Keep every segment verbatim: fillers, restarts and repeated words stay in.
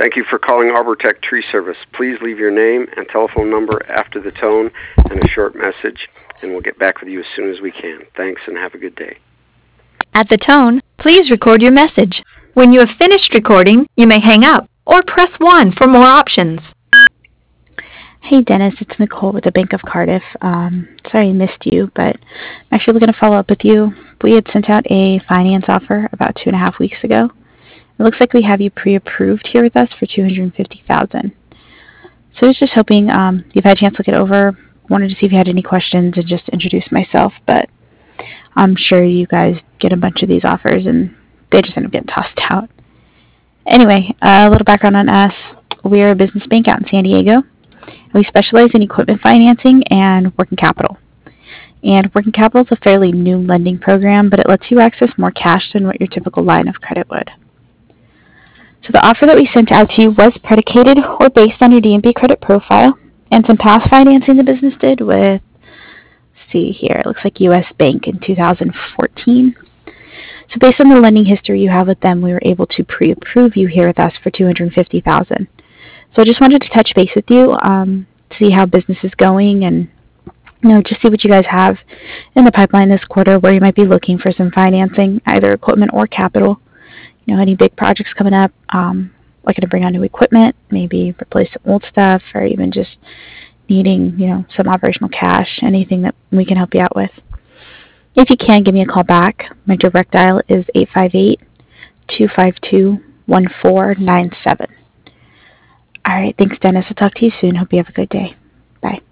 Thank you for calling Arbortech Tree Service. Please leave your name and telephone number after the tone and a short message, and we'll get back with you as soon as we can. Thanks, and have a good day. At the tone, please record your message. When you have finished recording, you may hang up or press one for more options. Hey Dennis, it's Nicole with the Bank of Cardiff. Um, sorry I missed you, but I'm actually looking to follow up with you. We had sent out a finance offer about two and a half weeks ago. It looks like we have you pre-approved here with us for two hundred fifty thousand dollars. So I was just hoping um, you've had a chance to look it over. Wanted to see if you had any questions and just introduce myself, but I'm sure you guys get a bunch of these offers and they just end up getting tossed out. Anyway, uh, a little background on us. We are a business bank out in San Diego. We specialize in equipment financing and working capital. And working capital is a fairly new lending program, but it lets you access more cash than what your typical line of credit would. So the offer that we sent out to you was predicated or based on your D and B credit profile and some past financing the business did with, let's see here, it looks like U S Bank in two thousand fourteen. So based on the lending history you have with them, we were able to pre-approve you here with us for two hundred fifty thousand dollars. So I just wanted to touch base with you, um, see how business is going and you know, just see what you guys have in the pipeline this quarter where you might be looking for some financing, either equipment or capital. You know, any big projects coming up, um, looking to bring on new equipment, maybe replace some old stuff, or even just needing, you know, some operational cash, anything that we can help you out with. If you can, give me a call back. My direct dial is eight five eight, two five two, one four nine seven. All right, thanks, Dennis. I'll talk to you soon. Hope you have a good day. Bye.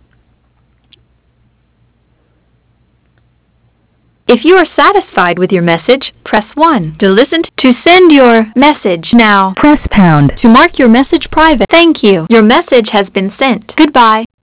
If you are satisfied with your message, press one. To listen to send your message now, press pound. To mark your message private, thank you. Your message has been sent. Goodbye.